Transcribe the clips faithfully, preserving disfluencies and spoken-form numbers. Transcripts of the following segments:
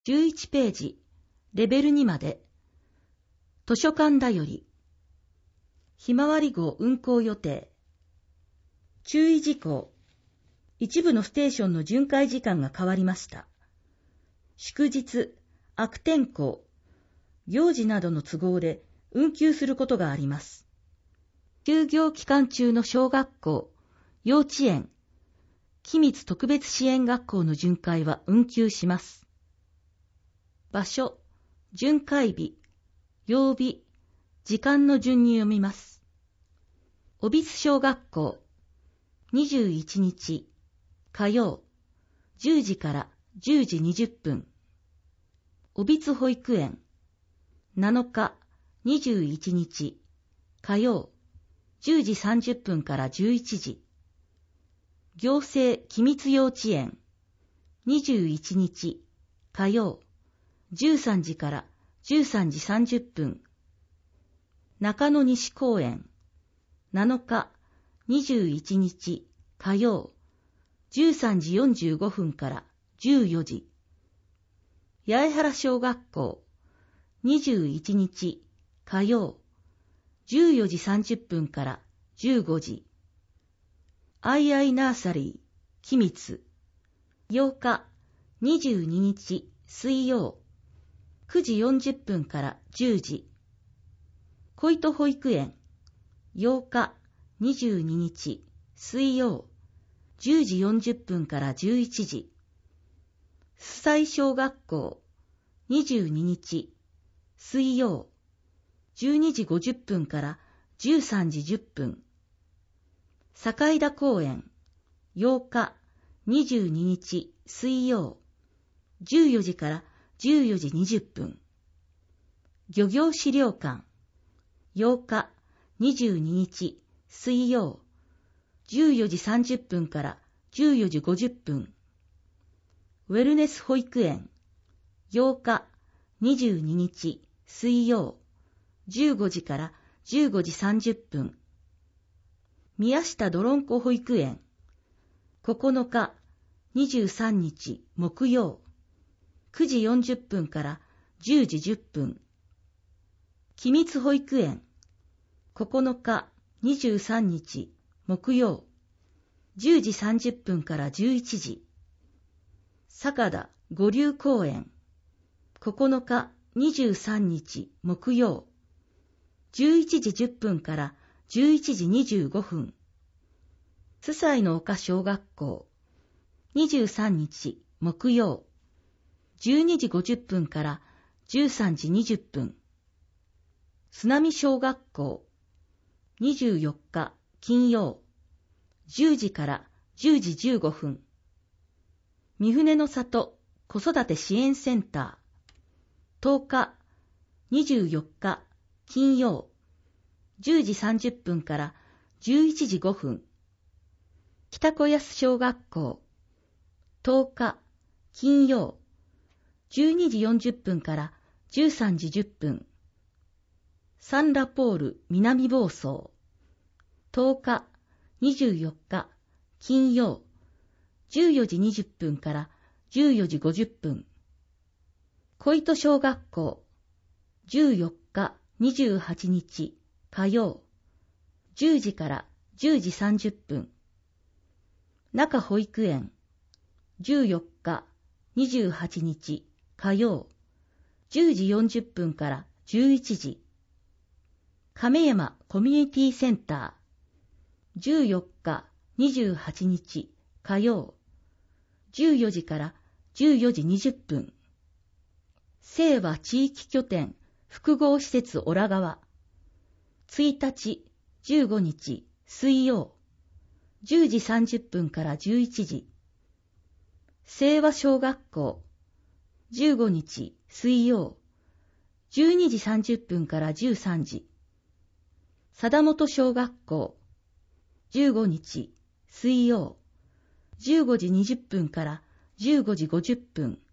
じゅういちページ、レベルにまで。図書館だより。ひまわり号運行予定。注意事項。一部のステーションの巡回時間が変わりました。祝日、悪天候、行事などの都合で運休することがあります。休業期間中の小学校、幼稚園、君津特別支援学校の巡回は運休します。場所、巡回日、曜日、時間の順に読みます。小櫃小学校、にじゅういちにち、火曜、じゅうじからじゅうじにじゅっぷん。小櫃保育園、なのか、にじゅういちにち、火曜、じゅうじさんじゅっぷんからじゅういちじ。行政君津幼稚園、にじゅういちにち、火曜、じゅうさんじからじゅうさんじさんじゅっぷん。中野西公園、なのか、にじゅういちにち、火曜、じゅうさんじよんじゅうごふんからじゅうよじ。八重原小学校、にじゅういちにち、火曜、じゅうよじさんじゅっぷんからじゅうごじ。アイアイナーサリー、君津、ようか、にじゅうににち、水曜、くじよんじゅっぷんからじゅうじ。小糸保育園、ようか、にじゅうににち、水曜、じゅうじよんじゅっぷんからじゅういちじ。須西小学校、にじゅうににち、水曜、じゅうにじごじゅっぷんからじゅうさんじじゅっぷん。坂井田公園、ようか、にじゅうににち、水曜、じゅうよじからじゅうよじにじゅっぷん。漁業資料館、ようか、にじゅうににち、水曜、じゅうよじさんじゅっぷんからじゅうよじごじゅっぷん。ウェルネス保育園、ようか、にじゅうににち、水曜、じゅうごじからじゅうごじさんじゅっぷん。宮下どろんこ保育園、ここのか、にじゅうさんにち、木曜、くじよんじゅっぷんからじゅうじじゅっぷん。君津保育園、ここのか、にじゅうさんにち、木曜、じゅうじさんじゅっぷんからじゅういちじ。坂田五流公園、ここのか、にじゅうさんにち、木曜、じゅういちじじゅっぷんからじゅういちじにじゅうごふん。須西の丘小学校、にじゅうさんにち、木曜、じゅうにじごじゅっぷんからじゅうさんじにじゅっぷん。須波小学校、にじゅうよっか、金曜、じゅうじからじゅうじじゅうごふん。三船の里子育て支援センター、とおか、にじゅうよっか、金曜、じゅうじさんじゅっぷんからじゅういちじごふん。北小安小学校、とおか、金曜、じゅうにじよんじゅっぷんからじゅうさんじじゅっぷん。サンラポール南房総、とおか、にじゅうよっか、金曜、じゅうよじにじゅっぷんからじゅうよじごじゅっぷん。小糸小学校、じゅうよっか、にじゅうはちにち、火曜、じゅうじからじゅうじさんじゅっぷん。中保育園、じゅうよっか、にじゅうはちにち、火曜、じゅうじよんじゅっぷんからじゅういちじ。亀山コミュニティセンター、じゅうよっか、にじゅうはちにち、火曜、じゅうよじからじゅうよじにじゅっぷん。清和地域拠点複合施設オラ川、ついたち、じゅうごにち、水曜、じゅうじさんじゅっぷんからじゅういちじ。清和小学校、じゅうごにち、水曜、じゅうにじさんじゅっぷんからじゅうさんじ。貞本小学校、じゅうごにち、水曜、じゅうごじにじゅっぷんからじゅうごじごじゅっぷん。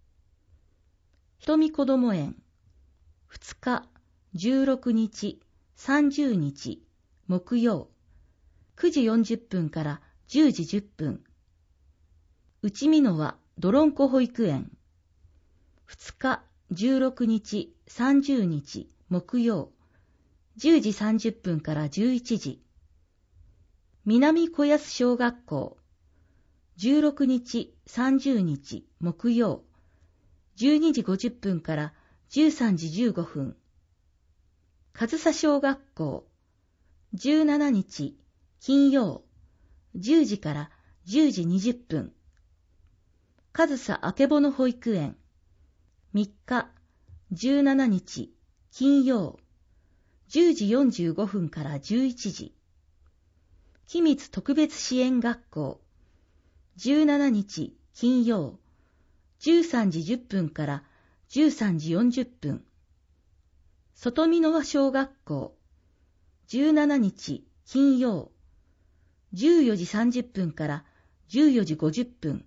瞳こども園、ふつか、じゅうろくにち、さんじゅうにち、木曜、くじよんじゅっぷんからじゅうじじゅっぷん。内美濃はどろんこ保育園、 ふつか、じゅうろくにち、さんじゅうにち、木曜、じゅうじさんじゅっぷんからじゅういちじ。南小安小学校、じゅうろくにち、さんじゅうにち、木曜、じゅうにじごじゅっぷんからじゅうさんじじゅうごふん。上総小学校、じゅうしちにち、金曜、じゅうじからじゅうじにじゅっぷん。上総あけぼの保育園、みっか、じゅうしちにち、金曜、じゅうじよんじゅうごふんからじゅういちじ。君津特別支援学校、じゅうしちにち、金曜、じゅうさんじじゅっぷんからじゅうさんじよんじゅっぷん。外見輪小学校、じゅうしちにち、金曜、じゅうよじさんじゅっぷんからじゅうよじごじゅっぷん。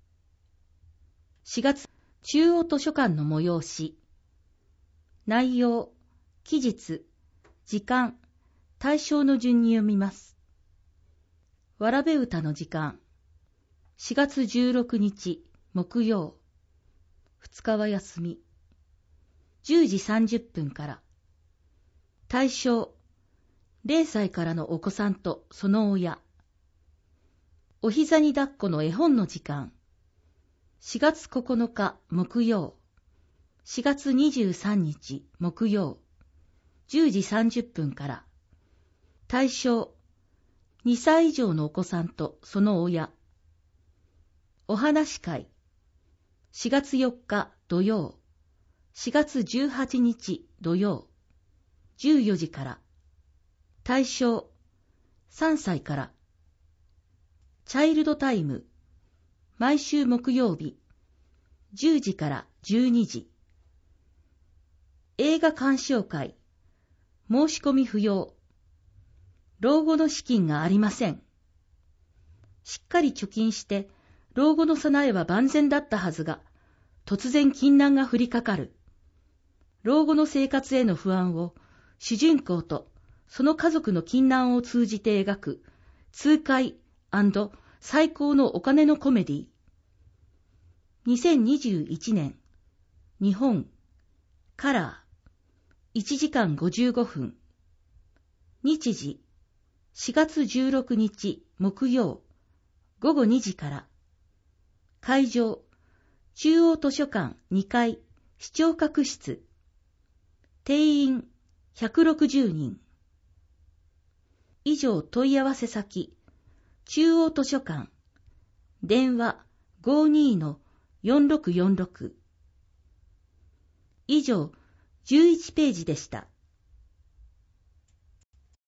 しがつ、中央図書館の催し。内容、期日、時間、対象の順に読みます。わらべ歌の時間。しがつじゅうろくにち、木曜。ふつかは休み。じゅうじさんじゅっぷんから。対象、れいさいからのお子さんとその親。お膝に抱っこの絵本の時間。しがつここのか木曜。しがつにじゅうさんにち木曜。じゅうじさんじゅっぷんから。対象、にさい以上のお子さんとその親。お話会。しがつよっか土曜。しがつじゅうはちにち土曜。じゅうよじから。対象、さんさいから。チャイルドタイム。毎週木曜日。じゅうじからじゅうにじ。映画鑑賞会。申し込み不要。老後の資金がありません。しっかり貯金して、老後の備えは万全だったはずが、突然金難が降りかかる。老後の生活への不安を、主人公とその家族の金難を通じて描く、痛快&最高のお金のコメディ。にせんにじゅういちねん、日本、カラー、いちじかんごじゅうごふん。日時、しがつじゅうろくにち木曜、ごごにじから。会場、中央図書館にかい、視聴覚室。定員ひゃくろくじゅうにん。以上問い合わせ先、中央図書館。電話 ごじゅうに のよんろくよんろく。以上じゅういちページでした。